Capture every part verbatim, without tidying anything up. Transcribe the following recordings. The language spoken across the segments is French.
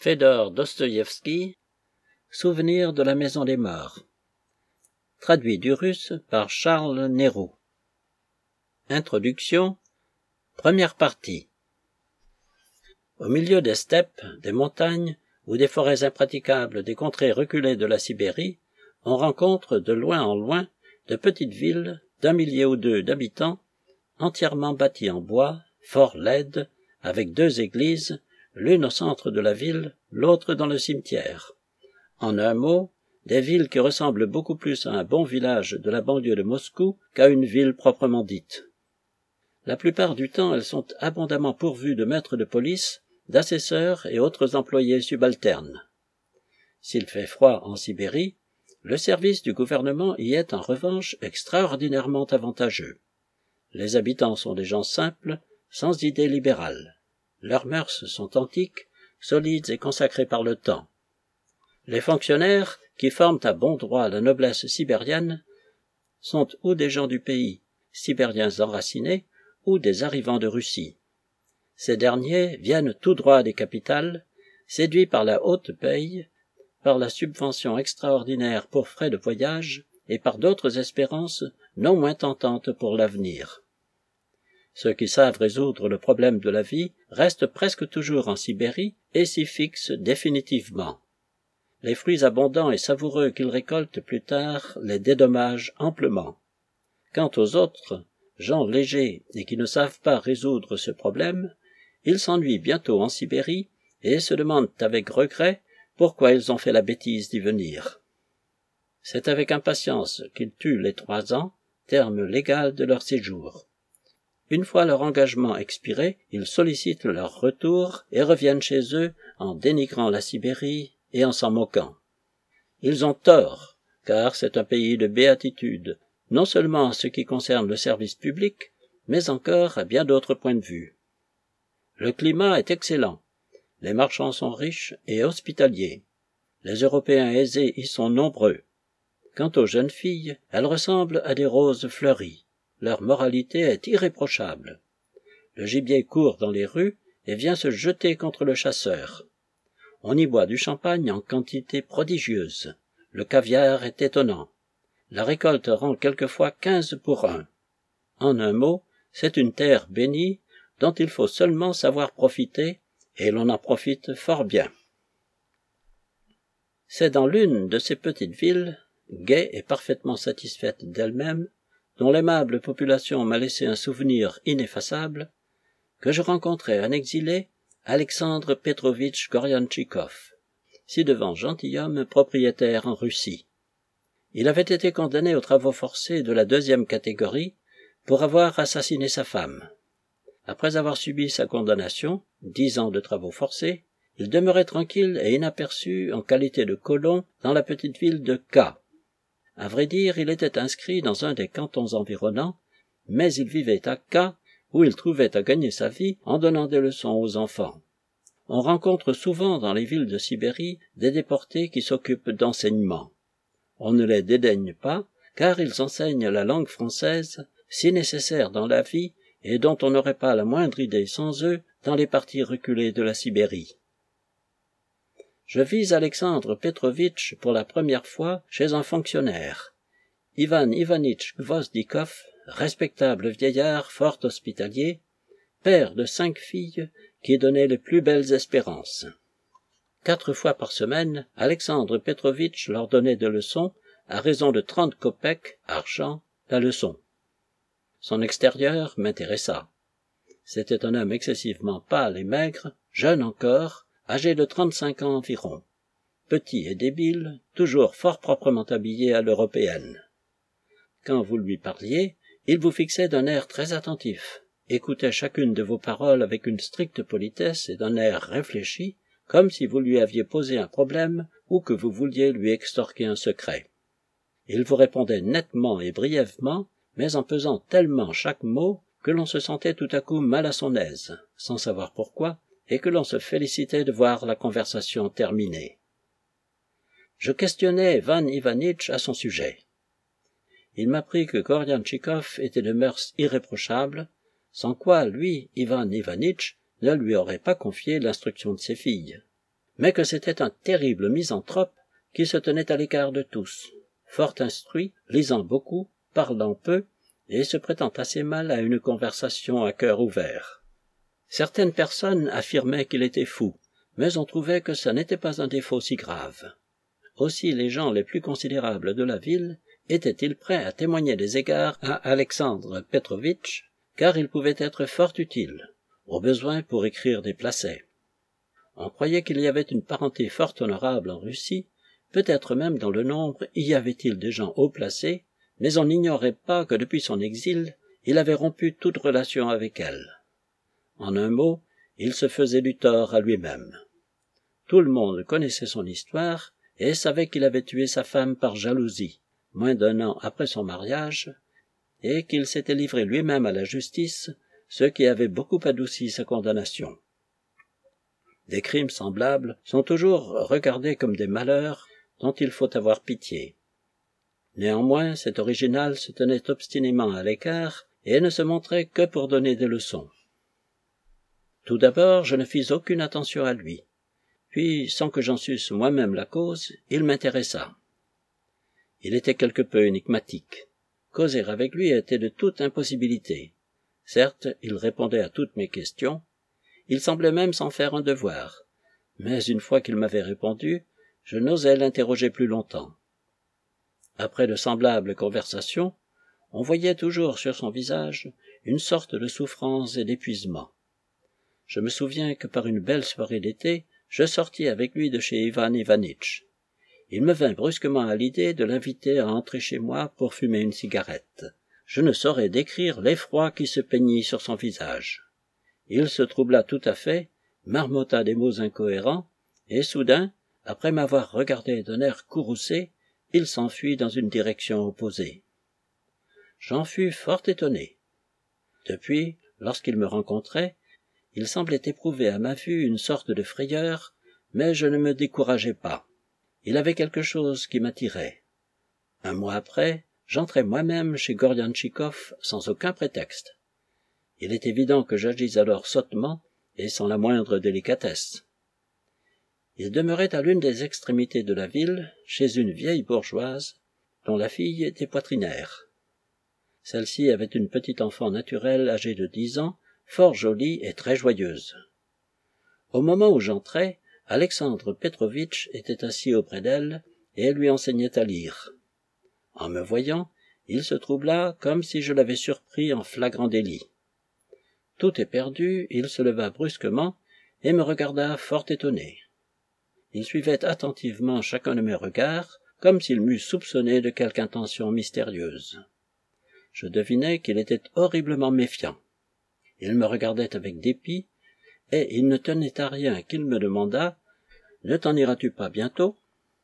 Fédor Dostoïevski, Souvenir de la maison des morts. Traduit du russe par Charles Nérou. Introduction. Première partie. Au milieu des steppes, des montagnes ou des forêts impraticables des contrées reculées de la Sibérie, on rencontre de loin en loin de petites villes d'un millier ou deux d'habitants, entièrement bâties en bois, fort laides, avec deux églises, l'une au centre de la ville, l'autre dans le cimetière. En un mot, des villes qui ressemblent beaucoup plus à un bon village de la banlieue de Moscou qu'à une ville proprement dite. La plupart du temps, elles sont abondamment pourvues de maîtres de police, d'assesseurs et autres employés subalternes. S'il fait froid en Sibérie, le service du gouvernement y est en revanche extraordinairement avantageux. Les habitants sont des gens simples, sans idées libérales. Leurs mœurs sont antiques, solides et consacrées par le temps. Les fonctionnaires, qui forment à bon droit la noblesse sibérienne, sont ou des gens du pays, sibériens enracinés, ou des arrivants de Russie. Ces derniers viennent tout droit des capitales, séduits par la haute paye, par la subvention extraordinaire pour frais de voyage et par d'autres espérances non moins tentantes pour l'avenir. Ceux qui savent résoudre le problème de la vie restent presque toujours en Sibérie et s'y fixent définitivement. Les fruits abondants et savoureux qu'ils récoltent plus tard les dédommagent amplement. Quant aux autres, gens légers et qui ne savent pas résoudre ce problème, ils s'ennuient bientôt en Sibérie et se demandent avec regret pourquoi ils ont fait la bêtise d'y venir. C'est avec impatience qu'ils tuent les trois ans, terme légal de leur séjour. Une fois leur engagement expiré, ils sollicitent leur retour et reviennent chez eux en dénigrant la Sibérie et en s'en moquant. Ils ont tort, car c'est un pays de béatitude, non seulement en ce qui concerne le service public, mais encore à bien d'autres points de vue. Le climat est excellent, les marchands sont riches et hospitaliers, les Européens aisés y sont nombreux. Quant aux jeunes filles, elles ressemblent à des roses fleuries. Leur moralité est irréprochable. Le gibier court dans les rues et vient se jeter contre le chasseur. On y boit du champagne en quantité prodigieuse. Le caviar est étonnant. La récolte rend quelquefois quinze pour un. En un mot, c'est une terre bénie dont il faut seulement savoir profiter, et l'on en profite fort bien. C'est dans l'une de ces petites villes, gaie et parfaitement satisfaite d'elle-même, dont l'aimable population m'a laissé un souvenir ineffaçable, que je rencontrai un exilé, Alexandre Petrovitch Goriantchikov, ci-devant gentilhomme propriétaire en Russie. Il avait été condamné aux travaux forcés de la deuxième catégorie pour avoir assassiné sa femme. Après avoir subi sa condamnation, dix ans de travaux forcés, il demeurait tranquille et inaperçu en qualité de colon dans la petite ville de K. À vrai dire, il était inscrit dans un des cantons environnants, mais il vivait à K, où il trouvait à gagner sa vie en donnant des leçons aux enfants. On rencontre souvent dans les villes de Sibérie des déportés qui s'occupent d'enseignement. On ne les dédaigne pas, car ils enseignent la langue française, si nécessaire dans la vie et dont on n'aurait pas la moindre idée sans eux dans les parties reculées de la Sibérie. Je vis Alexandre Petrovitch pour la première fois chez un fonctionnaire, Ivan Ivanitch Gvozdikov, respectable vieillard fort hospitalier, père de cinq filles qui donnait les plus belles espérances. Quatre fois par semaine, Alexandre Petrovitch leur donnait des leçons à raison de trente kopecks, argent, la leçon. Son extérieur m'intéressa. C'était un homme excessivement pâle et maigre, jeune encore, âgé de trente-cinq ans environ. Petit et débile, toujours fort proprement habillé à l'européenne. Quand vous lui parliez, il vous fixait d'un air très attentif, écoutait chacune de vos paroles avec une stricte politesse et d'un air réfléchi, comme si vous lui aviez posé un problème ou que vous vouliez lui extorquer un secret. Il vous répondait nettement et brièvement, mais en pesant tellement chaque mot que l'on se sentait tout à coup mal à son aise, sans savoir pourquoi, et que l'on se félicitait de voir la conversation terminée. Je questionnai Ivan Ivanitch à son sujet. Il m'apprit que Goriantchikov était de mœurs irréprochables, sans quoi lui, Ivan Ivanitch, ne lui aurait pas confié l'instruction de ses filles. mais que c'était un terrible misanthrope qui se tenait à l'écart de tous, fort instruit, lisant beaucoup, parlant peu, et se prêtant assez mal à une conversation à cœur ouvert. Certaines personnes affirmaient qu'il était fou, mais on trouvait que ça n'était pas un défaut si grave. Aussi les gens les plus considérables de la ville étaient-ils prêts à témoigner des égards à Alexandre Petrovitch, car il pouvait être fort utile, au besoin pour écrire des placets. On croyait qu'il y avait une parenté fort honorable en Russie, peut-être même dans le nombre y avait-il des gens haut placés, mais on n'ignorait pas que depuis son exil, il avait rompu toute relation avec elle. En un mot, il se faisait du tort à lui-même. Tout le monde connaissait son histoire et savait qu'il avait tué sa femme par jalousie, moins d'un an après son mariage, et qu'il s'était livré lui-même à la justice, ce qui avait beaucoup adouci sa condamnation. Des crimes semblables sont toujours regardés comme des malheurs dont il faut avoir pitié. Néanmoins, cet original se tenait obstinément à l'écart et ne se montrait que pour donner des leçons. Tout d'abord, je ne fis aucune attention à lui. Puis, sans que j'en susse moi-même la cause, il m'intéressa. Il était quelque peu énigmatique. Causer avec lui était de toute impossibilité. Certes, il répondait à toutes mes questions. Il semblait même s'en faire un devoir. Mais une fois qu'il m'avait répondu, je n'osais l'interroger plus longtemps. Après de semblables conversations, on voyait toujours sur son visage une sorte de souffrance et d'épuisement. Je me souviens que par une belle soirée d'été, je sortis avec lui de chez Ivan Ivanitch. Il me vint brusquement à l'idée de l'inviter à entrer chez moi pour fumer une cigarette. Je ne saurais décrire l'effroi qui se peignit sur son visage. Il se troubla tout à fait, marmotta des mots incohérents, et soudain, après m'avoir regardé d'un air courroucé, il s'enfuit dans une direction opposée. J'en fus fort étonné. Depuis, lorsqu'il me rencontrait, il semblait éprouver à ma vue une sorte de frayeur, mais je ne me décourageai pas. Il avait quelque chose qui m'attirait. Un mois après, j'entrai moi-même chez Gordianchikov sans aucun prétexte. Il est évident que j'agis alors sottement et sans la moindre délicatesse. Il demeurait à l'une des extrémités de la ville, chez une vieille bourgeoise, dont la fille était poitrinaire. Celle-ci avait une petite enfant naturelle âgée de dix ans, fort jolie et très joyeuse. Au moment où j'entrai, Alexandre Petrovitch était assis auprès d'elle, et elle lui enseignait à lire. En me voyant, il se troubla comme si je l'avais surpris en flagrant délit. Tout éperdu, il se leva brusquement et me regarda fort étonné. Il suivait attentivement chacun de mes regards, comme s'il m'eût soupçonné de quelque intention mystérieuse. Je devinai qu'il était horriblement méfiant. Il me regardait avec dépit, et il ne tenait à rien qu'il me demandât « Ne t'en iras-tu pas bientôt ?»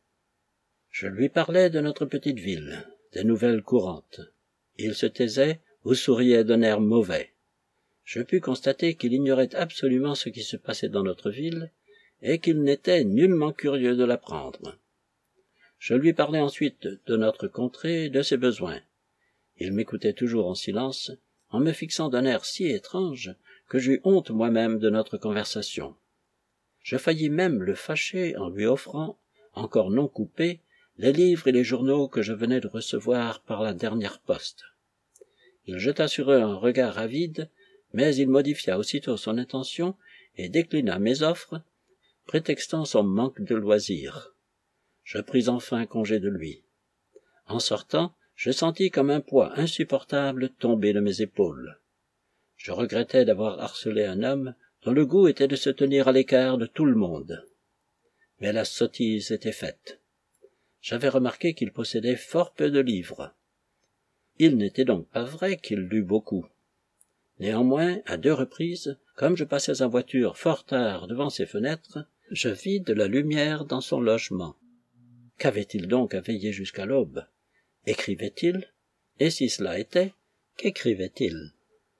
Je lui parlais de notre petite ville, des nouvelles courantes. Il se taisait ou souriait d'un air mauvais. Je pus constater qu'il ignorait absolument ce qui se passait dans notre ville, et qu'il n'était nullement curieux de l'apprendre. Je lui parlai ensuite de notre contrée et de ses besoins. Il m'écoutait toujours en silence, en me fixant d'un air si étrange que j'eus honte moi-même de notre conversation. Je faillis même le fâcher en lui offrant, encore non coupés, les livres et les journaux que je venais de recevoir par la dernière poste. Il jeta sur eux un regard avide, mais il modifia aussitôt son intention et déclina mes offres, prétextant son manque de loisirs. Je pris enfin congé de lui. En sortant, je sentis comme un poids insupportable tomber de mes épaules. Je regrettais d'avoir harcelé un homme dont le goût était de se tenir à l'écart de tout le monde. Mais la sottise était faite. J'avais remarqué qu'il possédait fort peu de livres. Il n'était donc pas vrai qu'il lût beaucoup. Néanmoins, à deux reprises, comme je passais en voiture fort tard devant ses fenêtres, je vis de la lumière dans son logement. Qu'avait-il donc à veiller jusqu'à l'aube? Écrivait-il? Et si cela était, qu'écrivait-il?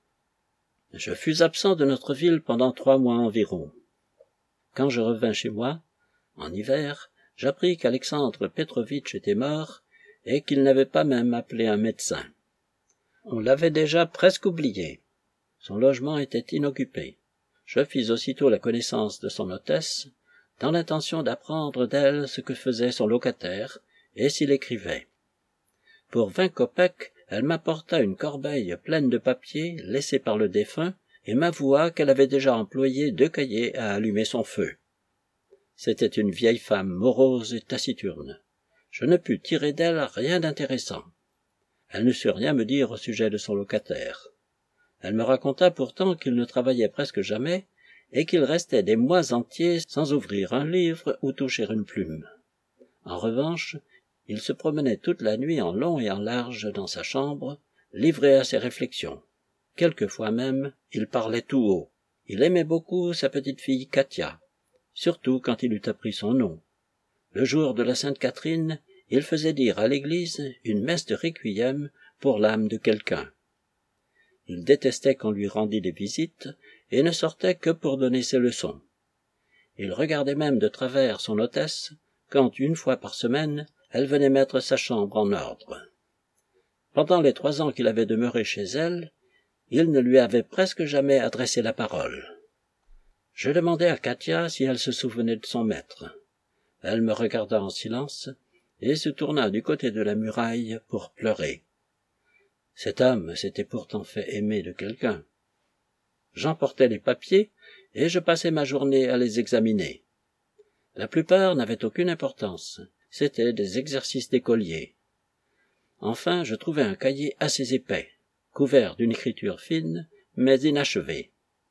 Je fus absent de notre ville pendant trois mois environ. Quand je revins chez moi, en hiver, j'appris qu'Alexandre Petrovitch était mort et qu'il n'avait pas même appelé un médecin. On l'avait déjà presque oublié. Son logement était inoccupé. Je fis aussitôt la connaissance de son hôtesse, dans l'intention d'apprendre d'elle ce que faisait son locataire et s'il écrivait. Pour vingt kopecks, elle m'apporta une corbeille pleine de papiers laissés par le défunt et m'avoua qu'elle avait déjà employé deux cahiers à allumer son feu. C'était une vieille femme morose et taciturne. Je ne pus tirer d'elle rien d'intéressant. Elle ne sut rien me dire au sujet de son locataire. Elle me raconta pourtant qu'il ne travaillait presque jamais et qu'il restait des mois entiers sans ouvrir un livre ou toucher une plume. En revanche, il se promenait toute la nuit en long et en large dans sa chambre, livré à ses réflexions. Quelquefois même, il parlait tout haut. Il aimait beaucoup sa petite fille Katia, surtout quand il eut appris son nom. Le jour de la Sainte Catherine, il faisait dire à l'église une messe de requiem pour l'âme de quelqu'un. Il détestait qu'on lui rendît des visites et ne sortait que pour donner ses leçons. Il regardait même de travers son hôtesse quand, une fois par semaine, elle venait mettre sa chambre en ordre. Pendant les trois ans qu'il avait demeuré chez elle, il ne lui avait presque jamais adressé la parole. Je demandai à Katia si elle se souvenait de son maître. Elle me regarda en silence et se tourna du côté de la muraille pour pleurer. Cet homme s'était pourtant fait aimer de quelqu'un. J'emportais les papiers et je passais ma journée à les examiner. La plupart n'avaient aucune importance, c'étaient des exercices d'écolier. Enfin, je trouvai un cahier assez épais, couvert d'une écriture fine, mais inachevée.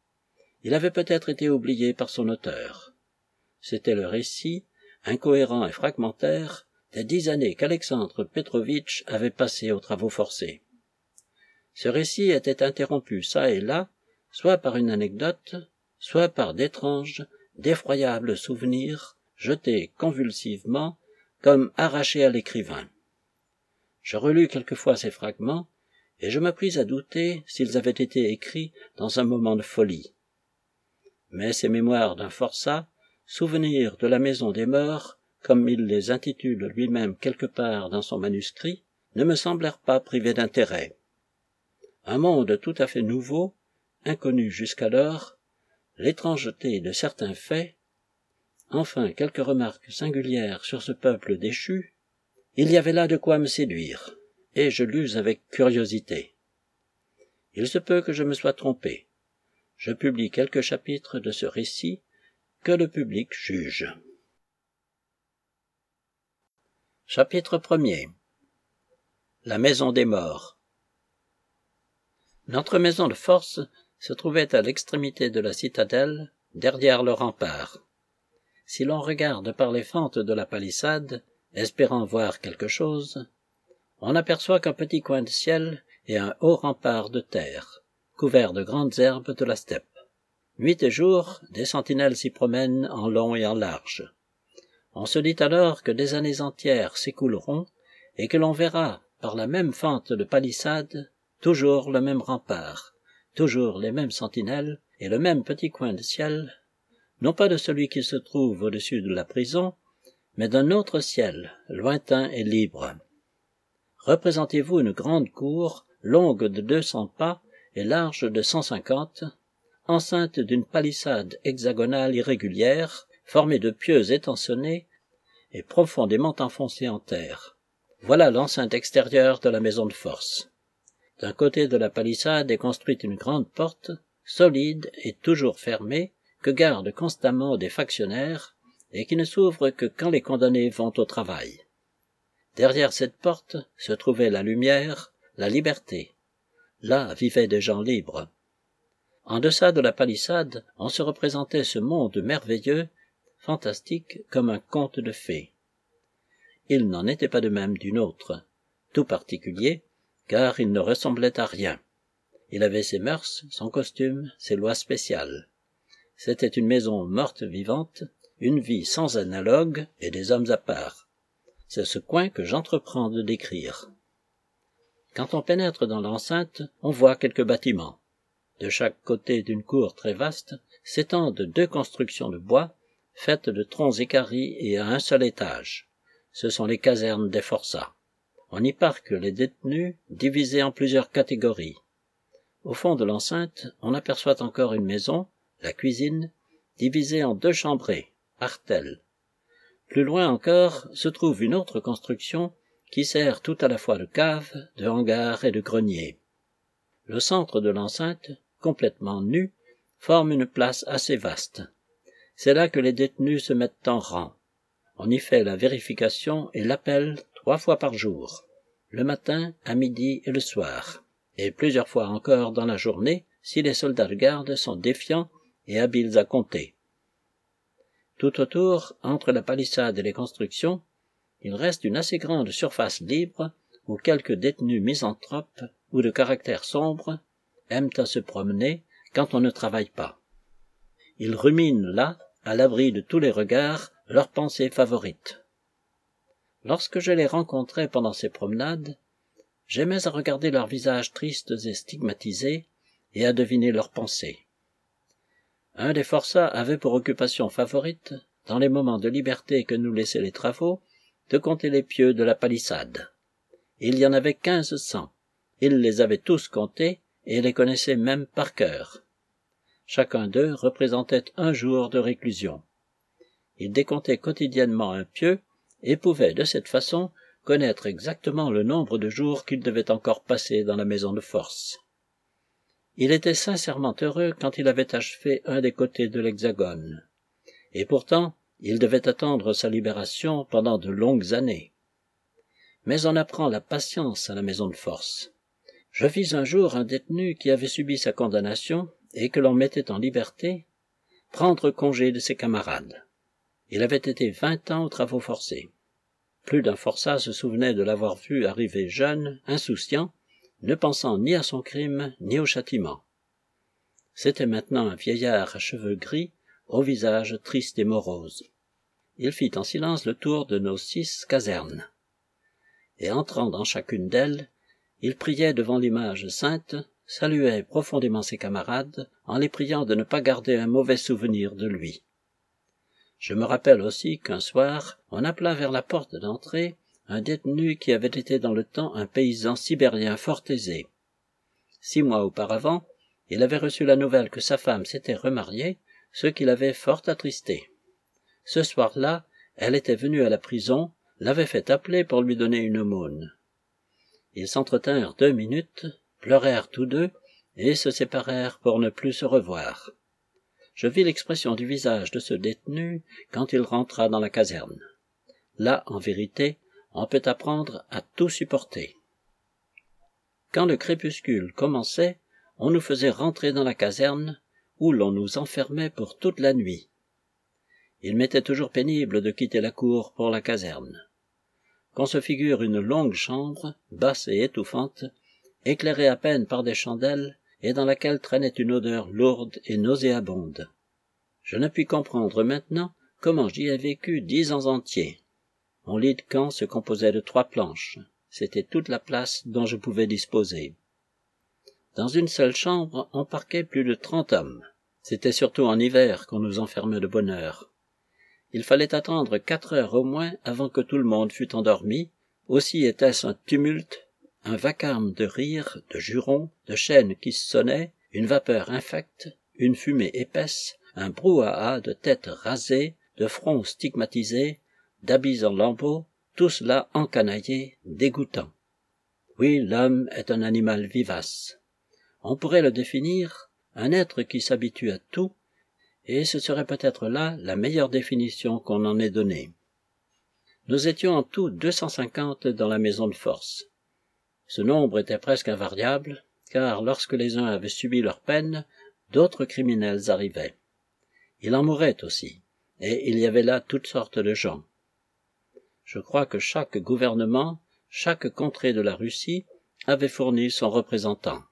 Il avait peut-être été oublié par son auteur. C'était le récit, incohérent et fragmentaire, des dix années qu'Alexandre Petrovitch avait passées aux travaux forcés. Ce récit était interrompu çà et là, soit par une anecdote, soit par d'étranges, d'effroyables souvenirs, jetés convulsivement, comme arrachés à l'écrivain. Je relus quelquefois ces fragments, et je me pris à douter s'ils avaient été écrits dans un moment de folie. Mais ces mémoires d'un forçat, souvenirs de la maison des morts, comme il les intitule lui-même quelque part dans son manuscrit, ne me semblèrent pas privés d'intérêt. Un monde tout à fait nouveau, inconnu jusqu'alors, l'étrangeté de certains faits, enfin quelques remarques singulières sur ce peuple déchu, il y avait là de quoi me séduire, et je lus avec curiosité. Il se peut que je me sois trompé. Je publie quelques chapitres de ce récit que le public juge. Chapitre premier. La maison des morts. Notre maison de force se trouvait à l'extrémité de la citadelle, derrière le rempart. Si l'on regarde par les fentes de la palissade, espérant voir quelque chose, on n'aperçoit qu'un petit coin de ciel et un haut rempart de terre, couvert de grandes herbes de la steppe. Nuit et jour, des sentinelles s'y promènent en long et en large. On se dit alors que des années entières s'écouleront et que l'on verra, par la même fente de palissade, toujours le même rempart, toujours les mêmes sentinelles et le même petit coin de ciel, non pas de celui qui se trouve au-dessus de la prison, mais d'un autre ciel, lointain et libre. Représentez-vous une grande cour, longue de deux cents pas et large de cent cinquante, enceinte d'une palissade hexagonale irrégulière, formée de pieux étançonnés et profondément enfoncés en terre. Voilà l'enceinte extérieure de la maison de force. D'un côté de la palissade est construite une grande porte, solide et toujours fermée, que gardent constamment des factionnaires, et qui ne s'ouvre que quand les condamnés vont au travail. Derrière cette porte se trouvait la lumière, la liberté. Là vivaient des gens libres. En deçà de la palissade, on se représentait ce monde merveilleux, fantastique comme un conte de fées. Il n'en était pas de même d'une autre, tout particulier, car il ne ressemblait à rien. Il avait ses mœurs, son costume, ses lois spéciales. C'était une maison morte vivante, une vie sans analogue et des hommes à part. C'est ce coin que j'entreprends de décrire. Quand on pénètre dans l'enceinte, on voit quelques bâtiments. De chaque côté d'une cour très vaste s'étendent deux constructions de bois, faites de troncs équarris et à un seul étage. Ce sont les casernes des forçats. On y parque les détenus, divisés en plusieurs catégories. Au fond de l'enceinte, on aperçoit encore une maison, la cuisine, divisée en deux chambrées, Artel. Plus loin encore se trouve une autre construction qui sert tout à la fois de cave, de hangar et de grenier. Le centre de l'enceinte, complètement nu, forme une place assez vaste. C'est là que les détenus se mettent en rang. On y fait la vérification et l'appel trois fois par jour, le matin, à midi et le soir, et plusieurs fois encore dans la journée si les soldats de garde sont défiants et habiles à compter. Tout autour, entre la palissade et les constructions, il reste une assez grande surface libre où quelques détenus misanthropes ou de caractère sombre aiment à se promener quand on ne travaille pas. Ils ruminent là, à l'abri de tous les regards, leurs pensées favorites. Lorsque je les rencontrais pendant ces promenades, j'aimais à regarder leurs visages tristes et stigmatisés et à deviner leurs pensées. Un des forçats avait pour occupation favorite, dans les moments de liberté que nous laissaient les travaux, de compter les pieux de la palissade. Il y en avait quinze cents. Il les avait tous comptés et les connaissait même par cœur. Chacun d'eux représentait un jour de réclusion. Il décomptait quotidiennement un pieu et pouvait de cette façon connaître exactement le nombre de jours qu'il devait encore passer dans la maison de force. Il était sincèrement heureux quand il avait achevé un des côtés de l'hexagone. Et pourtant, il devait attendre sa libération pendant de longues années. Mais on apprend la patience à la maison de force. Je vis un jour un détenu qui avait subi sa condamnation et que l'on mettait en liberté prendre congé de ses camarades. Il avait été vingt ans aux travaux forcés. Plus d'un forçat se souvenait de l'avoir vu arriver jeune, insouciant, ne pensant ni à son crime ni au châtiment. C'était maintenant un vieillard à cheveux gris, au visage triste et morose. Il fit en silence le tour de nos six casernes. Et entrant dans chacune d'elles, il priait devant l'image sainte, saluait profondément ses camarades, en les priant de ne pas garder un mauvais souvenir de lui. Je me rappelle aussi qu'un soir, on appela vers la porte d'entrée un détenu qui avait été dans le temps un paysan sibérien fort aisé. Six mois auparavant, il avait reçu la nouvelle que sa femme s'était remariée, ce qui l'avait fort attristé. Ce soir-là, elle était venue à la prison, l'avait fait appeler pour lui donner une aumône. Ils s'entretinrent deux minutes, pleurèrent tous deux, et se séparèrent pour ne plus se revoir. Je vis l'expression du visage de ce détenu quand il rentra dans la caserne. Là, en vérité, on peut apprendre à tout supporter. Quand le crépuscule commençait, on nous faisait rentrer dans la caserne, où l'on nous enfermait pour toute la nuit. Il m'était toujours pénible de quitter la cour pour la caserne. Qu'on se figure une longue chambre, basse et étouffante, éclairée à peine par des chandelles, et dans laquelle traînait une odeur lourde et nauséabonde. Je ne puis comprendre maintenant comment j'y ai vécu dix ans entiers. Mon lit de camp se composait de trois planches. C'était toute la place dont je pouvais disposer. Dans une seule chambre, on parquait plus de trente hommes. C'était surtout en hiver qu'on nous enfermait de bonne heure. Il fallait attendre quatre heures au moins avant que tout le monde fût endormi. Aussi était-ce un tumulte, un vacarme de rires, de jurons, de chaînes qui sonnaient, une vapeur infecte, une fumée épaisse, un brouhaha de têtes rasées, de fronts stigmatisés, d'habits en lambeaux, tout cela encanaillé, dégoûtant. Oui, l'homme est un animal vivace. On pourrait le définir, un être qui s'habitue à tout, et ce serait peut-être là la meilleure définition qu'on en ait donnée. Nous étions en tout deux cent cinquante dans la maison de force. Ce nombre était presque invariable, car lorsque les uns avaient subi leur peine, d'autres criminels arrivaient. Il en mourait aussi, et il y avait là toutes sortes de gens. Je crois que chaque gouvernement, chaque contrée de la Russie, avait fourni son représentant.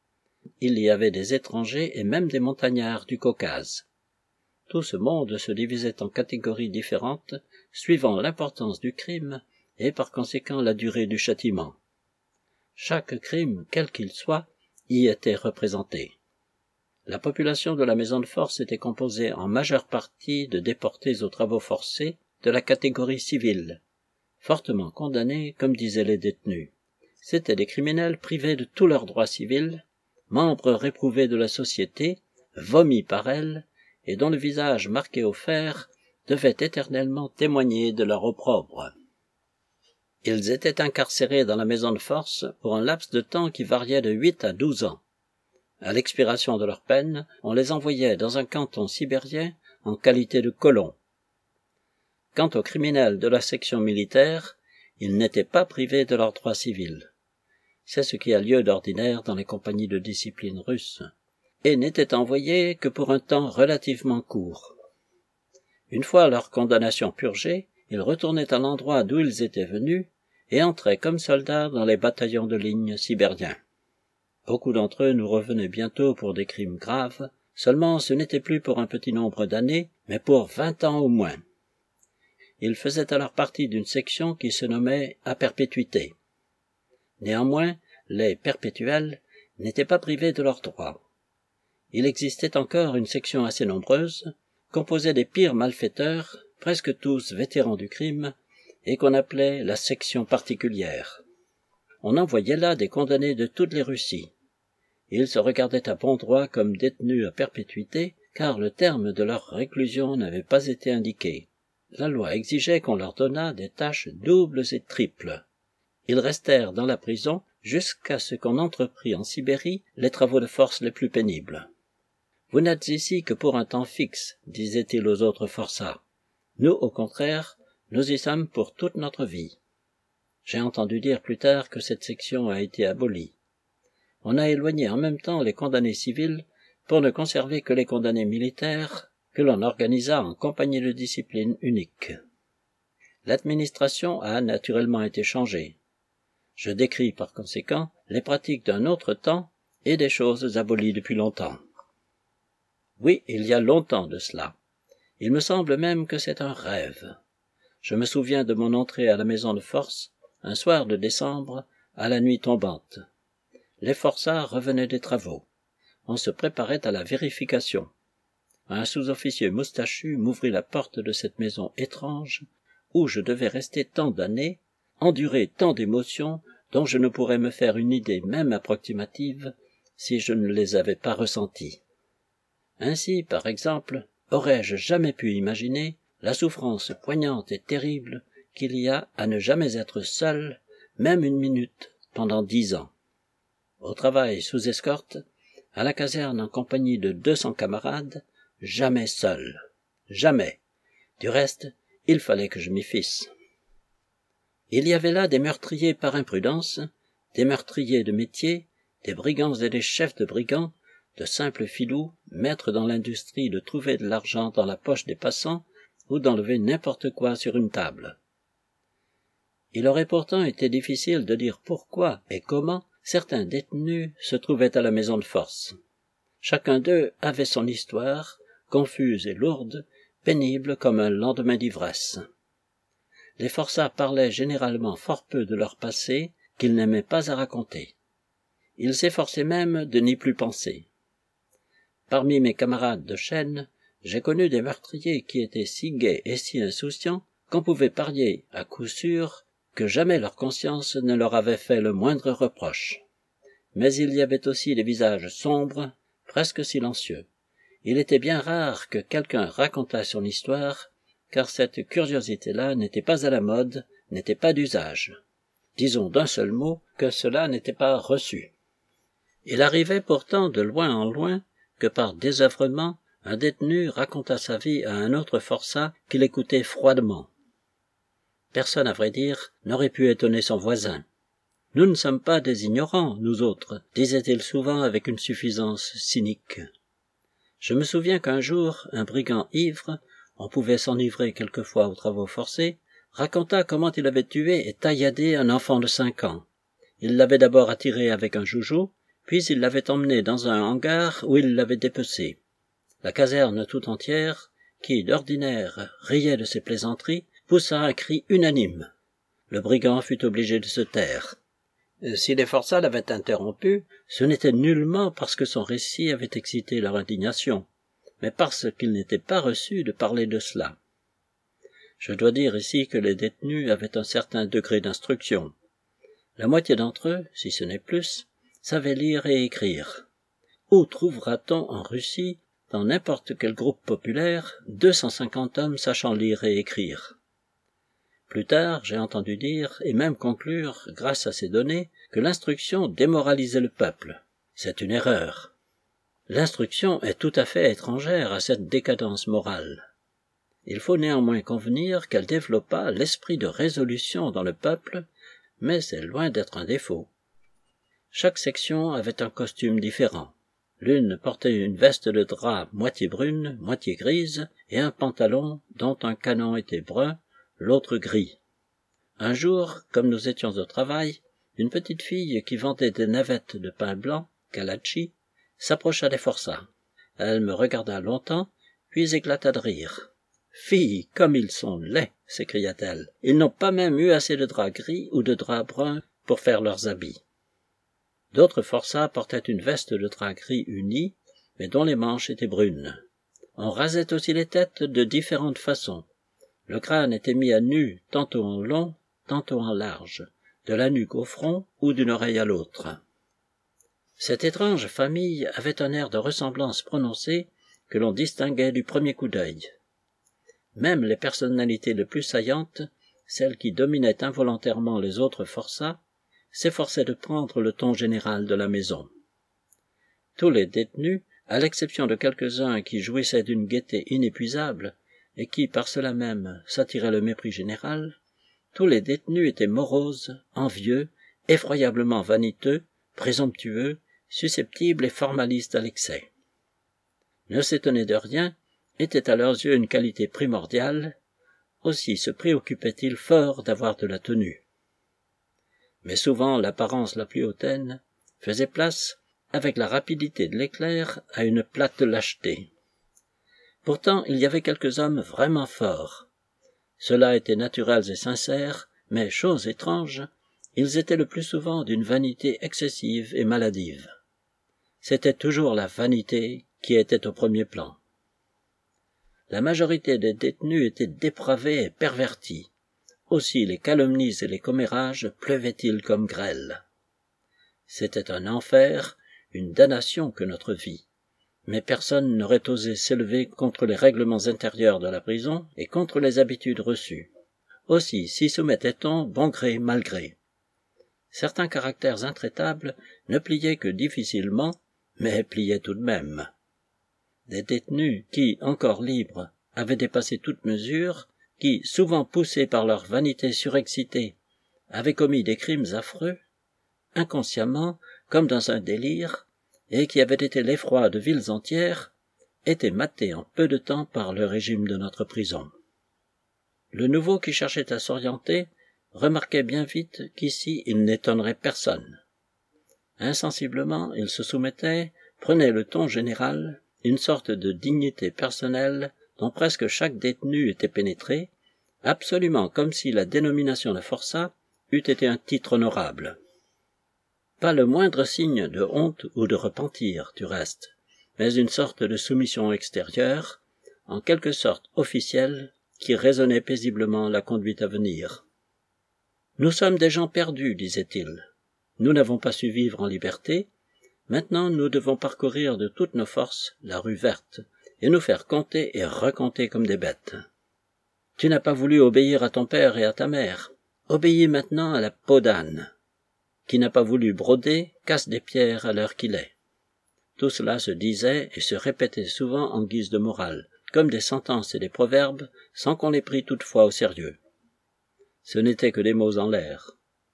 Il y avait des étrangers et même des montagnards du Caucase. Tout ce monde se divisait en catégories différentes, suivant l'importance du crime et par conséquent la durée du châtiment. Chaque crime, quel qu'il soit, y était représenté. La population de la maison de force était composée en majeure partie de déportés aux travaux forcés de la catégorie civile, fortement condamnés, comme disaient les détenus. C'étaient des criminels privés de tous leurs droits civils, membres réprouvés de la société, vomis par elle, et dont le visage marqué au fer devaient éternellement témoigner de leur opprobre. Ils étaient incarcérés dans la maison de force pour un laps de temps qui variait de huit à douze ans. À l'expiration de leur peine, on les envoyait dans un canton sibérien en qualité de colons. Quant aux criminels de la section militaire, ils n'étaient pas privés de leurs droits civils. C'est ce qui a lieu d'ordinaire dans les compagnies de discipline russes, et n'étaient envoyés que pour un temps relativement court. Une fois leur condamnation purgée, ils retournaient à l'endroit d'où ils étaient venus et entraient comme soldats dans les bataillons de ligne sibériens. Beaucoup d'entre eux nous revenaient bientôt pour des crimes graves, seulement ce n'était plus pour un petit nombre d'années, mais pour vingt ans au moins. Ils faisaient alors partie d'une section qui se nommait à perpétuité. Néanmoins, les perpétuels n'étaient pas privés de leurs droits. Il existait encore une section assez nombreuse, composée des pires malfaiteurs, presque tous vétérans du crime, et qu'on appelait la section particulière. On envoyait là des condamnés de toutes les Russies. Ils se regardaient à bon droit comme détenus à perpétuité, car le terme de leur réclusion n'avait pas été indiqué. La loi exigeait qu'on leur donnât des tâches doubles et triples. Ils restèrent dans la prison jusqu'à ce qu'on entreprit en Sibérie les travaux de force les plus pénibles. « Vous n'êtes ici que pour un temps fixe, disait-il aux autres forçats. Nous, au contraire, nous y sommes pour toute notre vie. » J'ai entendu dire plus tard que cette section a été abolie. On a éloigné en même temps les condamnés civils pour ne conserver que les condamnés militaires que l'on organisa en compagnie de discipline unique. L'administration a naturellement été changée. Je décris par conséquent les pratiques d'un autre temps et des choses abolies depuis longtemps. Oui, il y a longtemps de cela. Il me semble même que c'est un rêve. Je me souviens de mon entrée à la maison de force, un soir de décembre, à la nuit tombante. Les forçats revenaient des travaux. On se préparait à la vérification. Un sous-officier moustachu m'ouvrit la porte de cette maison étrange, où je devais rester tant d'années, endurer tant d'émotions dont je ne pourrais me faire une idée même approximative si je ne les avais pas ressenties. Ainsi, par exemple, aurais-je jamais pu imaginer la souffrance poignante et terrible qu'il y a à ne jamais être seul, même une minute, pendant dix ans. Au travail sous escorte, à la caserne en compagnie de deux cents camarades, jamais seul. Jamais. Du reste, il fallait que je m'y fisse. Il y avait là des meurtriers par imprudence, des meurtriers de métier, des brigands et des chefs de brigands, de simples filous, maîtres dans l'industrie de trouver de l'argent dans la poche des passants ou d'enlever n'importe quoi sur une table. Il aurait pourtant été difficile de dire pourquoi et comment certains détenus se trouvaient à la maison de force. Chacun d'eux avait son histoire, confuse et lourde, pénible comme un lendemain d'ivresse. Les forçats parlaient généralement fort peu de leur passé qu'ils n'aimaient pas à raconter. Ils s'efforçaient même de n'y plus penser. Parmi mes camarades de chaîne, j'ai connu des meurtriers qui étaient si gais et si insouciants qu'on pouvait parier, à coup sûr, que jamais leur conscience ne leur avait fait le moindre reproche. Mais il y avait aussi des visages sombres, presque silencieux. Il était bien rare que quelqu'un racontât son histoire, car cette curiosité-là n'était pas à la mode, n'était pas d'usage. Disons d'un seul mot que cela n'était pas reçu. Il arrivait pourtant de loin en loin que par désœuvrement, un détenu raconta sa vie à un autre forçat qui l'écoutait froidement. Personne, à vrai dire, n'aurait pu étonner son voisin. « Nous ne sommes pas des ignorants, nous autres », disait-il souvent avec une suffisance cynique. Je me souviens qu'un jour, un brigand ivre, on pouvait s'enivrer quelquefois aux travaux forcés, raconta comment il avait tué et tailladé un enfant de cinq ans. Il l'avait d'abord attiré avec un joujou, puis il l'avait emmené dans un hangar où il l'avait dépecé. La caserne tout entière, qui d'ordinaire riait de ses plaisanteries, poussa un cri unanime. Le brigand fut obligé de se taire. Si les forçats l'avaient interrompu, ce n'était nullement parce que son récit avait excité leur indignation, mais parce qu'il n'était pas reçu de parler de cela. Je dois dire ici que les détenus avaient un certain degré d'instruction. La moitié d'entre eux, si ce n'est plus, savaient lire et écrire. Où trouvera-t-on en Russie dans n'importe quel groupe populaire, deux cent cinquante hommes sachant lire et écrire. Plus tard, j'ai entendu dire, et même conclure, grâce à ces données, que l'instruction démoralisait le peuple. C'est une erreur. L'instruction est tout à fait étrangère à cette décadence morale. Il faut néanmoins convenir qu'elle développa l'esprit de résolution dans le peuple, mais c'est loin d'être un défaut. Chaque section avait un costume différent. L'une portait une veste de drap moitié brune, moitié grise, et un pantalon dont un canon était brun, l'autre gris. Un jour, comme nous étions au travail, une petite fille qui vendait des navettes de pain blanc, kalachi, s'approcha des forçats. Elle me regarda longtemps, puis éclata de rire. « Fille, comme ils sont laids !» s'écria-t-elle. « Ils n'ont pas même eu assez de drap gris ou de drap brun pour faire leurs habits. » D'autres forçats portaient une veste de drap gris uni, mais dont les manches étaient brunes. On rasait aussi les têtes de différentes façons. Le crâne était mis à nu, tantôt en long, tantôt en large, de la nuque au front ou d'une oreille à l'autre. Cette étrange famille avait un air de ressemblance prononcée que l'on distinguait du premier coup d'œil. Même les personnalités les plus saillantes, celles qui dominaient involontairement les autres forçats, s'efforçaient de prendre le ton général de la maison. Tous les détenus, à l'exception de quelques-uns qui jouissaient d'une gaieté inépuisable et qui, par cela même, s'attiraient le mépris général, tous les détenus étaient moroses, envieux, effroyablement vaniteux, présomptueux, susceptibles et formalistes à l'excès. Ne s'étonner de rien était à leurs yeux une qualité primordiale, aussi se préoccupaient-ils fort d'avoir de la tenue. Mais souvent l'apparence la plus hautaine faisait place, avec la rapidité de l'éclair, à une plate lâcheté. Pourtant il y avait quelques hommes vraiment forts. Ceux-là étaient naturels et sincères, mais, chose étrange, ils étaient le plus souvent d'une vanité excessive et maladive. C'était toujours la vanité qui était au premier plan. La majorité des détenus étaient dépravés et pervertis. Aussi les calomnies et les commérages pleuvaient-ils comme grêle. C'était un enfer, une damnation que notre vie. Mais personne n'aurait osé s'élever contre les règlements intérieurs de la prison et contre les habitudes reçues. Aussi s'y soumettait-on bon gré mal gré. Certains caractères intraitables ne pliaient que difficilement, mais pliaient tout de même. Des détenus qui, encore libres, avaient dépassé toute mesure, qui, souvent poussés par leur vanité surexcitée, avaient commis des crimes affreux, inconsciemment, comme dans un délire, et qui avaient été l'effroi de villes entières, étaient matés en peu de temps par le régime de notre prison. Le nouveau qui cherchait à s'orienter remarquait bien vite qu'ici il n'étonnerait personne. Insensiblement, il se soumettait, prenait le ton général, une sorte de dignité personnelle dont presque chaque détenu était pénétré, absolument comme si la dénomination de forçat eût été un titre honorable. Pas le moindre signe de honte ou de repentir, du reste, mais une sorte de soumission extérieure, en quelque sorte officielle, qui raisonnait paisiblement la conduite à venir. « Nous sommes des gens perdus, disait-il. Nous n'avons pas su vivre en liberté. Maintenant nous devons parcourir de toutes nos forces la rue verte, et nous faire compter et recompter comme des bêtes. Tu n'as pas voulu obéir à ton père et à ta mère. Obéis maintenant à la peau d'âne. Qui n'a pas voulu broder, casse des pierres à l'heure qu'il est. » Tout cela se disait et se répétait souvent en guise de morale, comme des sentences et des proverbes, sans qu'on les prît toutefois au sérieux. Ce n'étaient que des mots en l'air.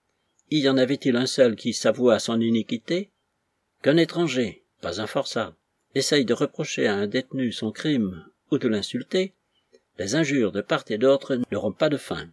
Y en avait-il un seul qui s'avouât son iniquité? Qu'un étranger, pas un forçat, essaye de reprocher à un détenu son crime ou de l'insulter, les injures de part et d'autre n'auront pas de fin.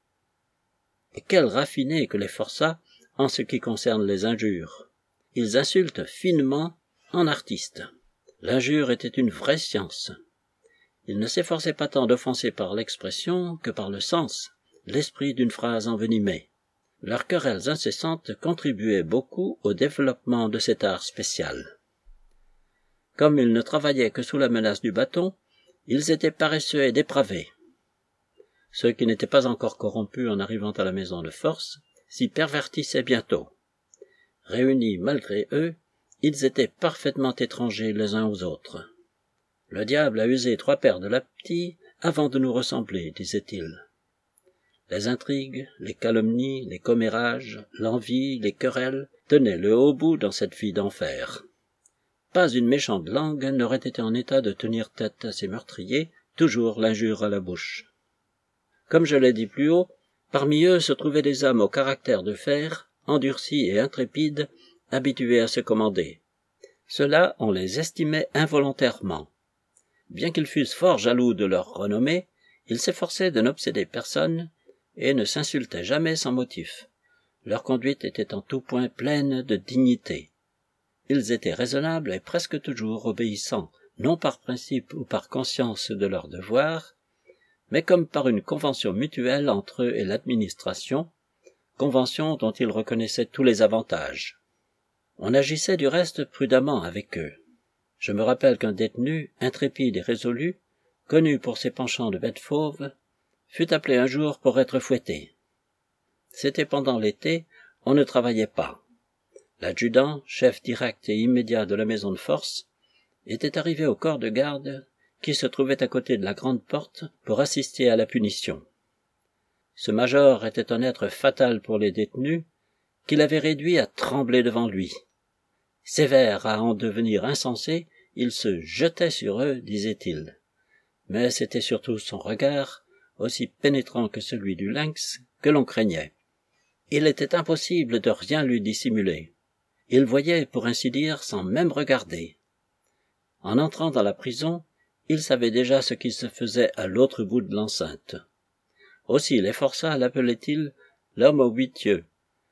Et quels raffinés que les forçats en ce qui concerne les injures. Ils insultent finement en artistes. L'injure était une vraie science. Ils ne s'efforçaient pas tant d'offenser par l'expression que par le sens, l'esprit d'une phrase envenimée. Leurs querelles incessantes contribuaient beaucoup au développement de cet art spécial. Comme ils ne travaillaient que sous la menace du bâton, ils étaient paresseux et dépravés. Ceux qui n'étaient pas encore corrompus en arrivant à la maison de force s'y pervertissaient bientôt. Réunis malgré eux, ils étaient parfaitement étrangers les uns aux autres. Le diable a usé trois paires de lapitis avant de nous ressembler, disait-il. Les intrigues, les calomnies, les commérages, l'envie, les querelles tenaient le haut bout dans cette vie d'enfer. Pas une méchante langue n'aurait été en état de tenir tête à ces meurtriers, toujours l'injure à la bouche. Comme je l'ai dit plus haut, parmi eux se trouvaient des hommes au caractère de fer, endurcis et intrépides, habitués à se commander. Ceux-là, on les estimait involontairement. Bien qu'ils fussent fort jaloux de leur renommée, ils s'efforçaient de n'obséder personne et ne s'insultaient jamais sans motif. Leur conduite était en tout point pleine de dignité. Ils étaient raisonnables et presque toujours obéissants, non par principe ou par conscience de leur devoir, mais comme par une convention mutuelle entre eux et l'administration, convention dont ils reconnaissaient tous les avantages. On agissait du reste prudemment avec eux. Je me rappelle qu'un détenu, intrépide et résolu, connu pour ses penchants de bête fauve, fut appelé un jour pour être fouetté. C'était pendant l'été, on ne travaillait pas. L'adjudant, chef direct et immédiat de la maison de force, était arrivé au corps de garde qui se trouvait à côté de la grande porte pour assister à la punition. Ce major était un être fatal pour les détenus, qu'il avait réduit à trembler devant lui. Sévère à en devenir insensé, il se jetait sur eux, disait-il. Mais c'était surtout son regard, aussi pénétrant que celui du lynx, que l'on craignait. Il était impossible de rien lui dissimuler. Il voyait, pour ainsi dire, sans même regarder. En entrant dans la prison, il savait déjà ce qui se faisait à l'autre bout de l'enceinte. Aussi les forçats l'appelaient-ils l'homme aux huit yeux.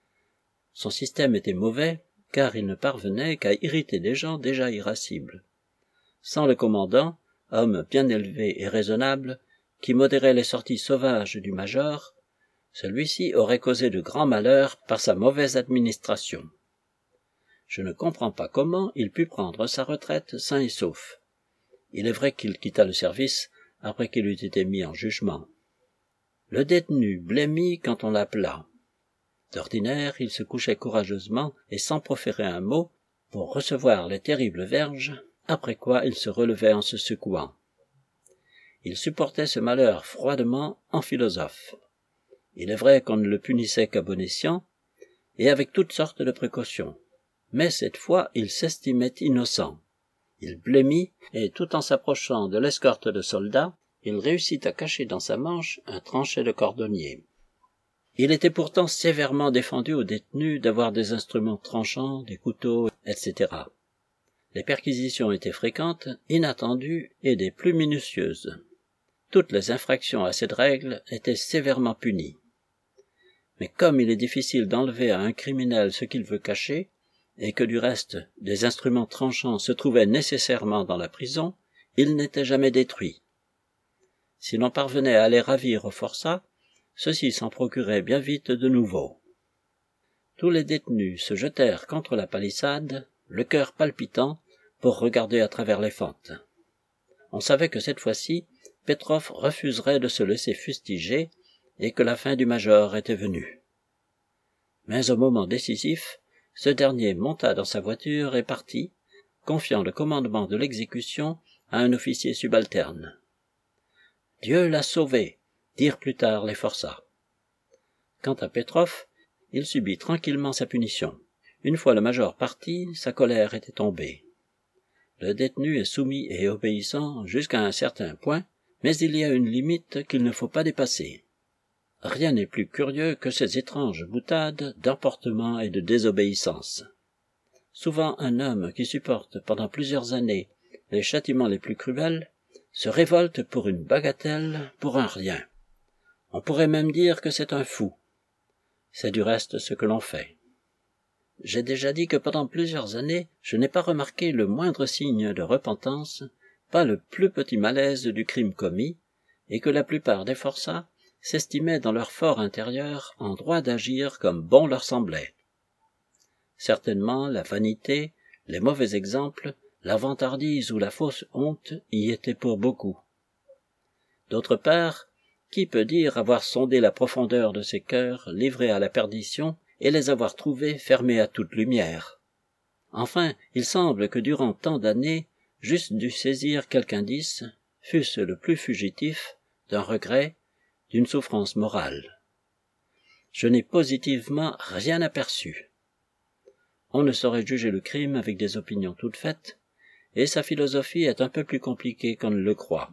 Son système était mauvais, car il ne parvenait qu'à irriter des gens déjà irascibles. Sans le commandant, homme bien élevé et raisonnable, qui modérait les sorties sauvages du major, celui-ci aurait causé de grands malheurs par sa mauvaise administration. Je ne comprends pas comment il put prendre sa retraite sain et sauf. Il est vrai qu'il quitta le service après qu'il eût été mis en jugement. Le détenu blêmit quand on l'appela. D'ordinaire, il se couchait courageusement et sans proférer un mot pour recevoir les terribles verges, après quoi il se relevait en se secouant. Il supportait ce malheur froidement en philosophe. Il est vrai qu'on ne le punissait qu'à bon escient, et avec toutes sortes de précautions. Mais cette fois, il s'estimait innocent. Il blêmit, et tout en s'approchant de l'escorte de soldats, il réussit à cacher dans sa manche un tranchet de cordonnier. Il était pourtant sévèrement défendu aux détenus d'avoir des instruments tranchants, des couteaux, et cetera. Les perquisitions étaient fréquentes, inattendues et des plus minutieuses. Toutes les infractions à cette règle étaient sévèrement punies. Mais comme il est difficile d'enlever à un criminel ce qu'il veut cacher, et que du reste des instruments tranchants se trouvaient nécessairement dans la prison, ils n'étaient jamais détruits. Si l'on parvenait à les ravir aux forçats, ceux-ci s'en procuraient bien vite de nouveaux. Tous les détenus se jetèrent contre la palissade, le cœur palpitant, pour regarder à travers les fentes. On savait que cette fois-ci, Petrov refuserait de se laisser fustiger et que la fin du major était venue. Mais au moment décisif, ce dernier monta dans sa voiture et partit, confiant le commandement de l'exécution à un officier subalterne. « Dieu l'a sauvé », dirent plus tard les forçats. Quant à Petrov, il subit tranquillement sa punition. Une fois le major parti, sa colère était tombée. Le détenu est soumis et obéissant jusqu'à un certain point, mais il y a une limite qu'il ne faut pas dépasser. Rien n'est plus curieux que ces étranges boutades d'emportement et de désobéissance. Souvent un homme qui supporte pendant plusieurs années les châtiments les plus cruels se révolte pour une bagatelle, pour un rien. On pourrait même dire que c'est un fou. C'est du reste ce que l'on fait. J'ai déjà dit que pendant plusieurs années, je n'ai pas remarqué le moindre signe de repentance, pas le plus petit malaise du crime commis, et que la plupart des forçats s'estimaient dans leur fort intérieur en droit d'agir comme bon leur semblait. Certainement la vanité, les mauvais exemples, la vantardise ou la fausse honte y étaient pour beaucoup. D'autre part, qui peut dire avoir sondé la profondeur de ces cœurs livrés à la perdition et les avoir trouvés fermés à toute lumière? Enfin, il semble que durant tant d'années, j'eusse dû saisir quelque indice, fût-ce le plus fugitif, d'un regret, d'une souffrance morale. Je n'ai positivement rien aperçu. On ne saurait juger le crime avec des opinions toutes faites, et sa philosophie est un peu plus compliquée qu'on ne le croit.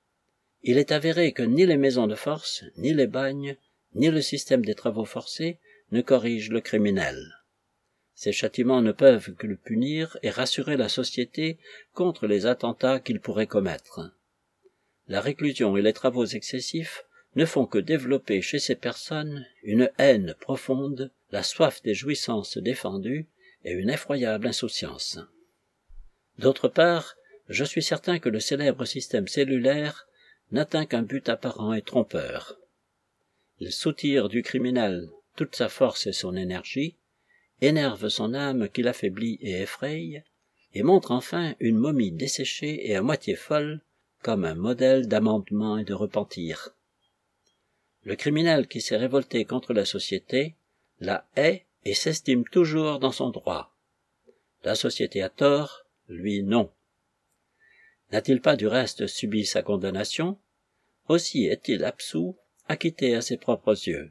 Il est avéré que ni les maisons de force, ni les bagnes, ni le système des travaux forcés ne corrigent le criminel. Ces châtiments ne peuvent que le punir et rassurer la société contre les attentats qu'il pourrait commettre. La réclusion et les travaux excessifs ne font que développer chez ces personnes une haine profonde, la soif des jouissances défendues et une effroyable insouciance. D'autre part, je suis certain que le célèbre système cellulaire n'atteint qu'un but apparent et trompeur. Il soutire du criminel toute sa force et son énergie, énerve son âme qui l'affaiblit et effraye, et montre enfin une momie desséchée et à moitié folle comme un modèle d'amendement et de repentir. Le criminel qui s'est révolté contre la société la hait et s'estime toujours dans son droit. La société a tort, lui non. N'a-t-il pas du reste subi sa condamnation? Aussi est-il absous, acquitté à ses propres yeux.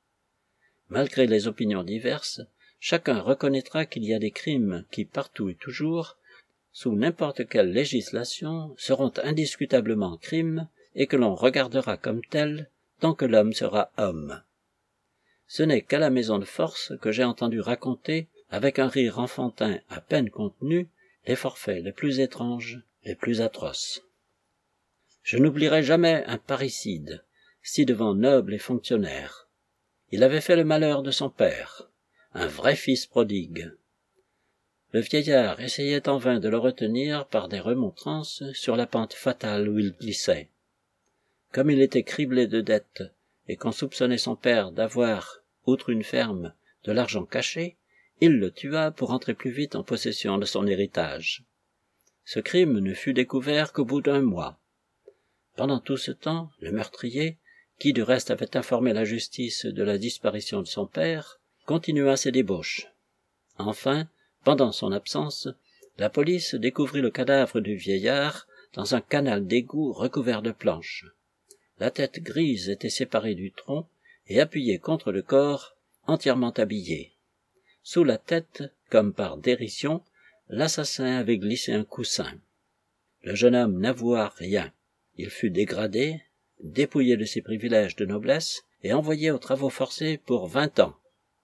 Malgré les opinions diverses, chacun reconnaîtra qu'il y a des crimes qui, partout et toujours, sous n'importe quelle législation, seront indiscutablement crimes et que l'on regardera comme tels tant que l'homme sera homme. Ce n'est qu'à la maison de force que j'ai entendu raconter, avec un rire enfantin à peine contenu, les forfaits les plus étranges, les plus atroces. Je n'oublierai jamais un parricide, ci-devant noble et fonctionnaire. Il avait fait le malheur de son père, un vrai fils prodigue. Le vieillard essayait en vain de le retenir par des remontrances sur la pente fatale où il glissait. Comme il était criblé de dettes et qu'on soupçonnait son père d'avoir, outre une ferme, de l'argent caché, il le tua pour entrer plus vite en possession de son héritage. Ce crime ne fut découvert qu'au bout d'un mois. Pendant tout ce temps, le meurtrier, qui du reste avait informé la justice de la disparition de son père, continua ses débauches. Enfin, pendant son absence, la police découvrit le cadavre du vieillard dans un canal d'égout recouvert de planches. La tête grise était séparée du tronc et appuyée contre le corps, entièrement habillé. Sous la tête, comme par dérision, l'assassin avait glissé un coussin. Le jeune homme n'avoua rien. Il fut dégradé, dépouillé de ses privilèges de noblesse et envoyé aux travaux forcés pour vingt ans.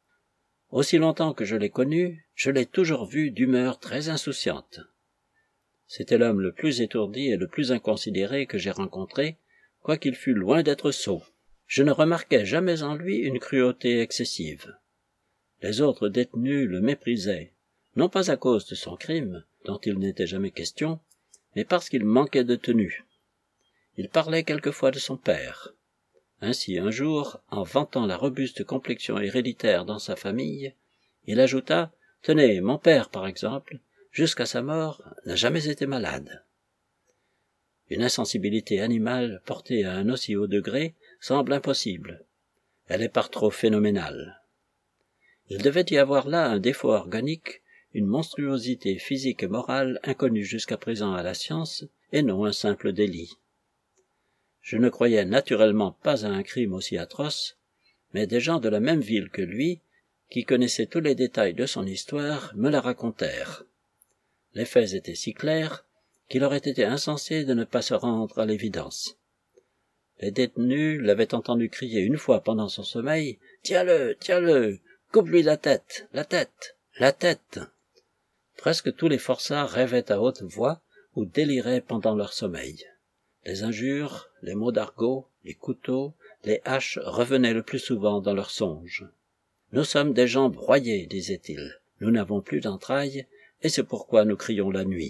Aussi longtemps que je l'ai connu, je l'ai toujours vu d'humeur très insouciante. C'était l'homme le plus étourdi et le plus inconsidéré que j'ai rencontré, quoiqu'il fût loin d'être sot. Je ne remarquai jamais en lui une cruauté excessive. Les autres détenus le méprisaient, non pas à cause de son crime, dont il n'était jamais question, mais parce qu'il manquait de tenue. Il parlait quelquefois de son père. Ainsi, un jour, en vantant la robuste complexion héréditaire dans sa famille, il ajouta « Tenez, mon père, par exemple, jusqu'à sa mort, n'a jamais été malade. » Une insensibilité animale portée à un aussi haut degré semble impossible. Elle est par trop phénoménale. Il devait y avoir là un défaut organique, une monstruosité physique et morale inconnue jusqu'à présent à la science, et non un simple délit. Je ne croyais naturellement pas à un crime aussi atroce, mais des gens de la même ville que lui, qui connaissaient tous les détails de son histoire, me la racontèrent. Les faits étaient si clairs qu'il aurait été insensé de ne pas se rendre à l'évidence. Les détenus l'avaient entendu crier une fois pendant son sommeil « Tiens-le, tiens-le, coupe-lui la tête, la tête, la tête !» Presque tous les forçats rêvaient à haute voix ou déliraient pendant leur sommeil. Les injures, les mots d'argot, les couteaux, les haches revenaient le plus souvent dans leurs songes. « Nous sommes des gens broyés, disaient-ils. Nous n'avons plus d'entrailles, et c'est pourquoi nous crions la nuit. »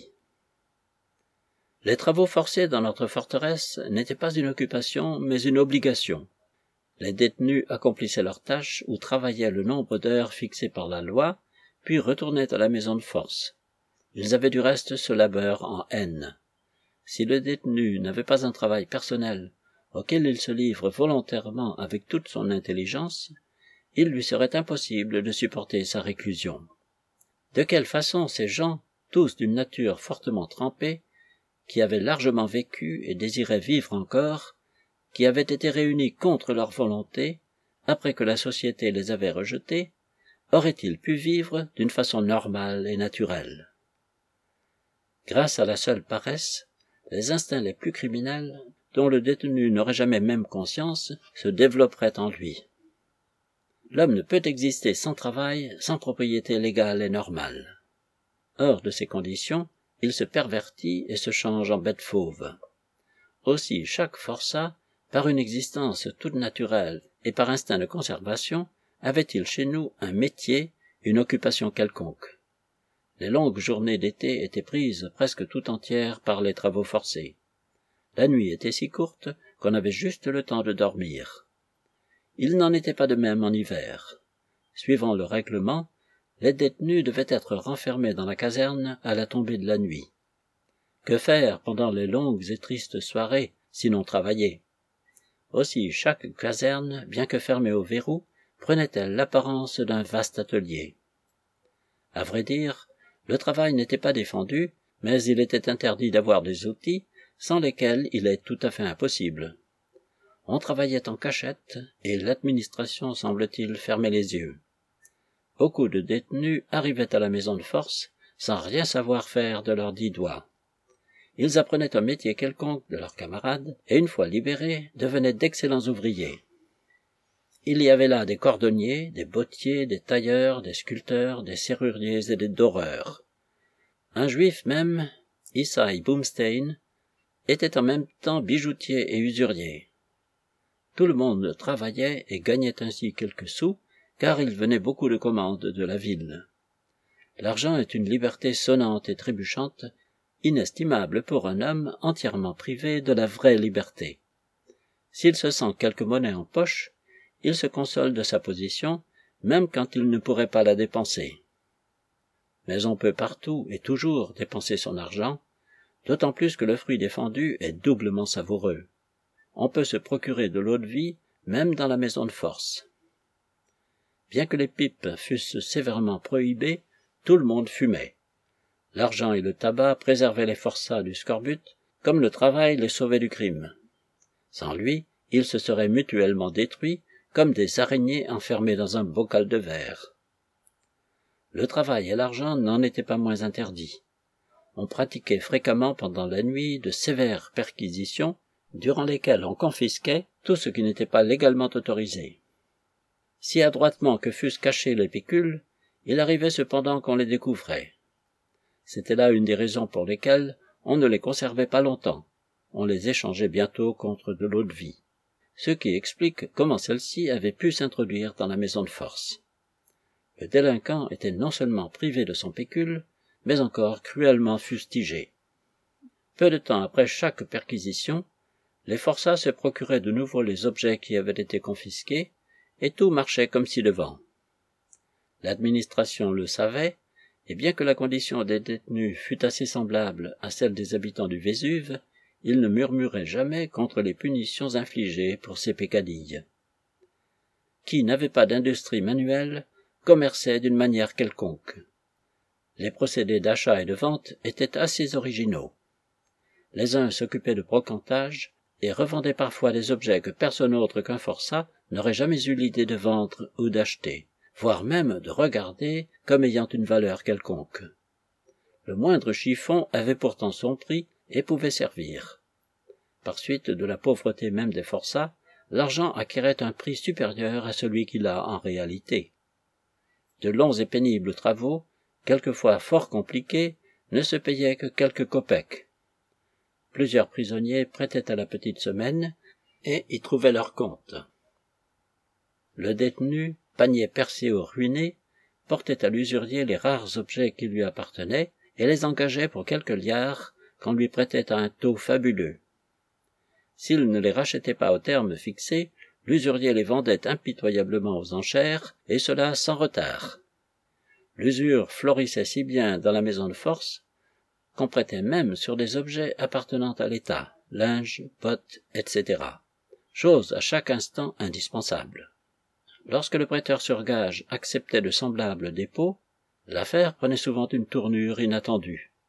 Les travaux forcés dans notre forteresse n'étaient pas une occupation, mais une obligation. Les détenus accomplissaient leurs tâches ou travaillaient le nombre d'heures fixé par la loi, puis retournaient à la maison de force. Ils avaient du reste ce labeur en haine. Si le détenu n'avait pas un travail personnel auquel il se livre volontairement avec toute son intelligence, il lui serait impossible de supporter sa réclusion. De quelle façon ces gens, tous d'une nature fortement trempée, qui avaient largement vécu et désiraient vivre encore, qui avaient été réunis contre leur volonté, après que la société les avait rejetés, auraient-ils pu vivre d'une façon normale et naturelle? Grâce à la seule paresse, les instincts les plus criminels, dont le détenu n'aurait jamais même conscience, se développeraient en lui. L'homme ne peut exister sans travail, sans propriété légale et normale. Hors de ces conditions, il se pervertit et se change en bête fauve. Aussi chaque forçat, par une existence toute naturelle et par instinct de conservation, avait-il chez nous un métier, une occupation quelconque. Les longues journées d'été étaient prises presque tout entières par les travaux forcés. La nuit était si courte qu'on avait juste le temps de dormir. Il n'en était pas de même en hiver. Suivant le règlement, les détenus devaient être renfermés dans la caserne à la tombée de la nuit. Que faire pendant les longues et tristes soirées, sinon travailler? Aussi chaque caserne, bien que fermée au verrou, prenait-elle l'apparence d'un vaste atelier. À vrai dire, le travail n'était pas défendu, mais il était interdit d'avoir des outils, sans lesquels il est tout à fait impossible. On travaillait en cachette, et l'administration, semble-t-il, fermait les yeux. Beaucoup de détenus arrivaient à la maison de force, sans rien savoir faire de leurs dix doigts. Ils apprenaient un métier quelconque de leurs camarades, et une fois libérés, devenaient d'excellents ouvriers. Il y avait là des cordonniers, des bottiers, des tailleurs, des sculpteurs, des serruriers et des doreurs. Un juif même, Isai Boomstein, était en même temps bijoutier et usurier. Tout le monde travaillait et gagnait ainsi quelques sous, car il venait beaucoup de commandes de la ville. L'argent est une liberté sonnante et trébuchante, inestimable pour un homme entièrement privé de la vraie liberté. S'il se sent quelque monnaie en poche, il se console de sa position, même quand il ne pourrait pas la dépenser. Mais on peut partout et toujours dépenser son argent, d'autant plus que le fruit défendu est doublement savoureux. On peut se procurer de l'eau-de-vie, même dans la maison de force. Bien que les pipes fussent sévèrement prohibées, tout le monde fumait. L'argent et le tabac préservaient les forçats du scorbut, comme le travail les sauvait du crime. Sans lui, ils se seraient mutuellement détruits, comme des araignées enfermées dans un bocal de verre. Le travail et l'argent n'en étaient pas moins interdits. On pratiquait fréquemment pendant la nuit de sévères perquisitions, durant lesquelles on confisquait tout ce qui n'était pas légalement autorisé. Si adroitement que fussent cachés les pécules, il arrivait cependant qu'on les découvrait. C'était là une des raisons pour lesquelles on ne les conservait pas longtemps. On les échangeait bientôt contre de l'eau-de-vie. Ce qui explique comment celle-ci avait pu s'introduire dans la maison de force. Le délinquant était non seulement privé de son pécule, mais encore cruellement fustigé. Peu de temps après chaque perquisition, les forçats se procuraient de nouveau les objets qui avaient été confisqués, et tout marchait comme ci-devant. L'administration le savait, et bien que la condition des détenus fût assez semblable à celle des habitants du Vésuve, il ne murmurait jamais contre les punitions infligées pour ces peccadilles. Qui n'avait pas d'industrie manuelle commerçait d'une manière quelconque. Les procédés d'achat et de vente étaient assez originaux. Les uns s'occupaient de brocantage et revendaient parfois des objets que personne autre qu'un forçat n'aurait jamais eu l'idée de vendre ou d'acheter, voire même de regarder comme ayant une valeur quelconque. Le moindre chiffon avait pourtant son prix et pouvait servir. Par suite de la pauvreté même des forçats, l'argent acquérait un prix supérieur à celui qu'il a en réalité. De longs et pénibles travaux, quelquefois fort compliqués, ne se payaient que quelques kopecks. Plusieurs prisonniers prêtaient à la petite semaine et y trouvaient leur compte. Le détenu, panier percé ou ruiné, portait à l'usurier les rares objets qui lui appartenaient et les engageait pour quelques liards qu'on lui prêtait à un taux fabuleux. S'il ne les rachetait pas au terme fixé, l'usurier les vendait impitoyablement aux enchères, et cela sans retard. L'usure florissait si bien dans la maison de force qu'on prêtait même sur des objets appartenant à l'État, linge, bottes, et cetera, chose à chaque instant indispensable. Lorsque le prêteur sur gage acceptait de semblables dépôts, l'affaire prenait souvent une tournure inattendue.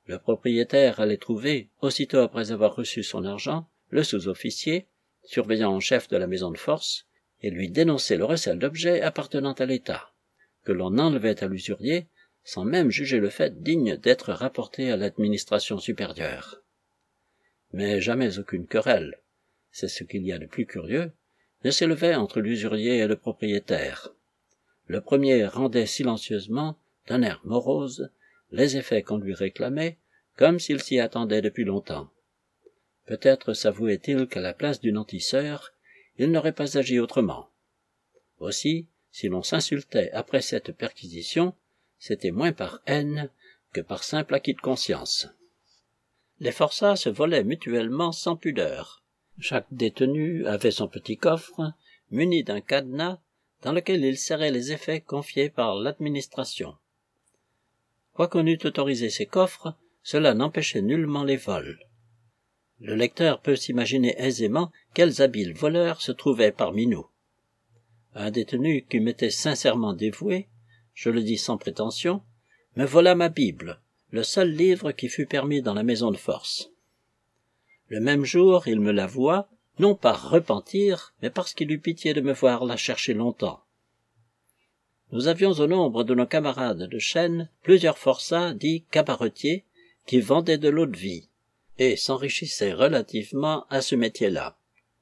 Le propriétaire allait trouver, aussitôt après avoir reçu son argent, le sous-officier, surveillant en chef de la maison de force, et lui dénoncer le recel d'objets appartenant à l'État, que l'on enlevait à l'usurier, sans même juger le fait digne d'être rapporté à l'administration supérieure. Mais jamais aucune querelle, c'est ce qu'il y a de plus curieux, ne s'élevait entre l'usurier et le propriétaire. Le premier rendait silencieusement, d'un air morose, les effets qu'on lui réclamait, comme s'il s'y attendait depuis longtemps. Peut-être s'avouait-il qu'à la place du nantisseur, il n'aurait pas agi autrement. Aussi, si l'on s'insultait après cette perquisition, c'était moins par haine que par simple acquis de conscience. Les forçats se volaient mutuellement sans pudeur. Chaque détenu avait son petit coffre, muni d'un cadenas, dans lequel il serrait les effets confiés par l'administration. Quoiqu'on eût autorisé ces coffres, cela n'empêchait nullement les vols. Le lecteur peut s'imaginer aisément quels habiles voleurs se trouvaient parmi nous. Un détenu qui m'était sincèrement dévoué, je le dis sans prétention, me vola ma Bible, le seul livre qui fut permis dans la maison de force. Le même jour, il me l'avoua, non par repentir, mais parce qu'il eut pitié de me voir la chercher longtemps. Nous avions au nombre de nos camarades de chaîne plusieurs forçats dits cabaretiers qui vendaient de l'eau-de-vie et s'enrichissaient relativement à ce métier-là.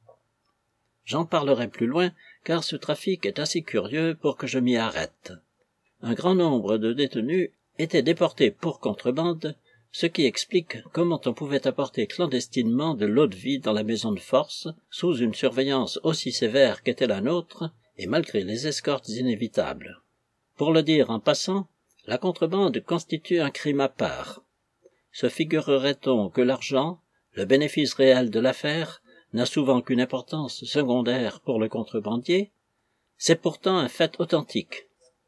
J'en parlerai plus loin, car ce trafic est assez curieux pour que je m'y arrête. Un grand nombre de détenus étaient déportés pour contrebande, ce qui explique comment on pouvait apporter clandestinement de l'eau-de-vie dans la maison de force, sous une surveillance aussi sévère qu'était la nôtre, et malgré les escortes inévitables. Pour le dire en passant, la contrebande constitue un crime à part. Se figurerait-on que l'argent, le bénéfice réel de l'affaire, n'a souvent qu'une importance secondaire pour le contrebandier? C'est pourtant un fait authentique.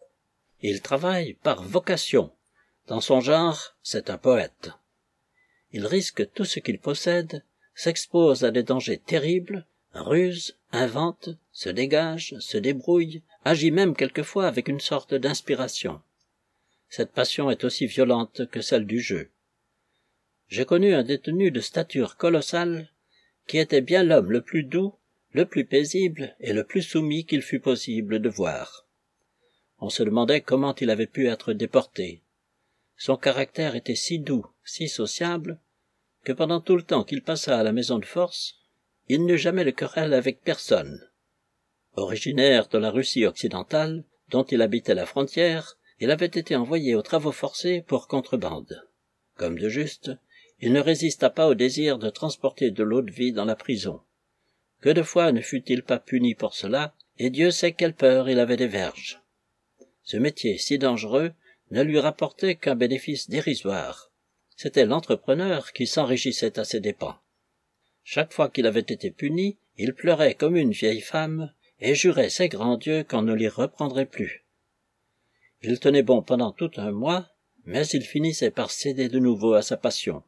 Il travaille par vocation. Dans son genre, c'est un poète. Il risque tout ce qu'il possède, s'expose à des dangers terribles, ruse, invente, se dégage, se débrouille, agit même quelquefois avec une sorte d'inspiration. Cette passion est aussi violente que celle du jeu. J'ai connu un détenu de stature colossale qui était bien l'homme le plus doux, le plus paisible et le plus soumis qu'il fût possible de voir. On se demandait comment il avait pu être déporté. Son caractère était si doux, si sociable, que pendant tout le temps qu'il passa à la maison de force, il n'eut jamais de querelle avec personne. Originaire de la Russie occidentale, dont il habitait la frontière, il avait été envoyé aux travaux forcés pour contrebande. Comme de juste, il ne résista pas au désir de transporter de l'eau-de-vie dans la prison. Que de fois ne fut-il pas puni pour cela, et Dieu sait quelle peur il avait des verges. Ce métier si dangereux ne lui rapportait qu'un bénéfice dérisoire. C'était l'entrepreneur qui s'enrichissait à ses dépens. Chaque fois qu'il avait été puni, il pleurait comme une vieille femme et jurait ses grands dieux qu'on ne l'y reprendrait plus. Il tenait bon pendant tout un mois, mais il finissait par céder de nouveau à sa passion.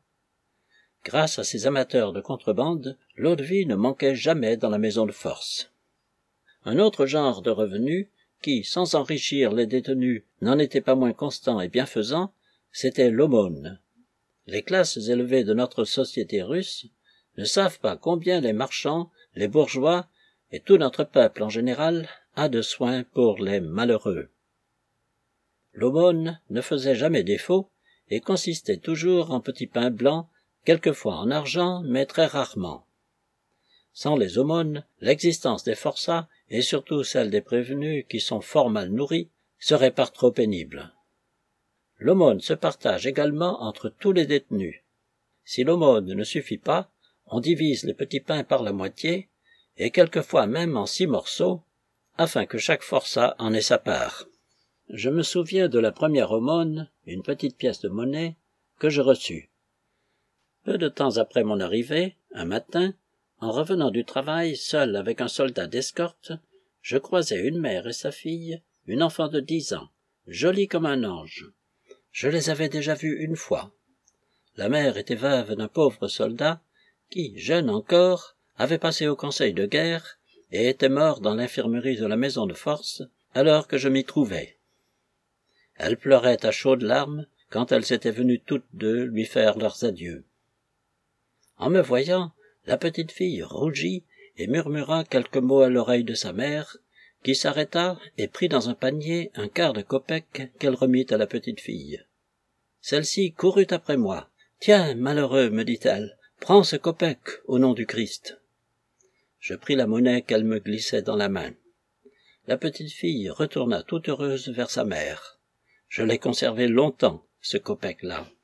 Grâce à ces amateurs de contrebande, l'eau-de-vie ne manquait jamais dans la maison de force. Un autre genre de revenu, qui, sans enrichir les détenus, n'en était pas moins constant et bienfaisant, c'était l'aumône. Les classes élevées de notre société russe ne savent pas combien les marchands, les bourgeois et tout notre peuple en général a de soin pour les malheureux. L'aumône ne faisait jamais défaut et consistait toujours en petits pains blancs, quelquefois en argent, mais très rarement. Sans les aumônes, l'existence des forçats, et surtout celle des prévenus qui sont fort mal nourris, serait par trop pénible. L'aumône se partage également entre tous les détenus. Si l'aumône ne suffit pas, on divise les petits pains par la moitié, et quelquefois même en six morceaux, afin que chaque forçat en ait sa part. Je me souviens de la première aumône, une petite pièce de monnaie, que je reçus. Peu de temps après mon arrivée, un matin, en revenant du travail, seul avec un soldat d'escorte, je croisai une mère et sa fille, une enfant de dix ans, jolie comme un ange. Je les avais déjà vues une fois. La mère était veuve d'un pauvre soldat, qui, jeune encore, avait passé au conseil de guerre et était mort dans l'infirmerie de la maison de force, alors que je m'y trouvais. Elle pleurait à chaudes larmes, quand elles étaient venues toutes deux lui faire leurs adieux. En me voyant, la petite fille rougit et murmura quelques mots à l'oreille de sa mère, qui s'arrêta et prit dans un panier un quart de copec qu'elle remit à la petite fille. Celle-ci courut après moi. « Tiens, malheureux, me dit-elle, prends ce copec au nom du Christ. » Je pris la monnaie qu'elle me glissait dans la main. La petite fille retourna toute heureuse vers sa mère. Je l'ai conservé longtemps, ce copec-là.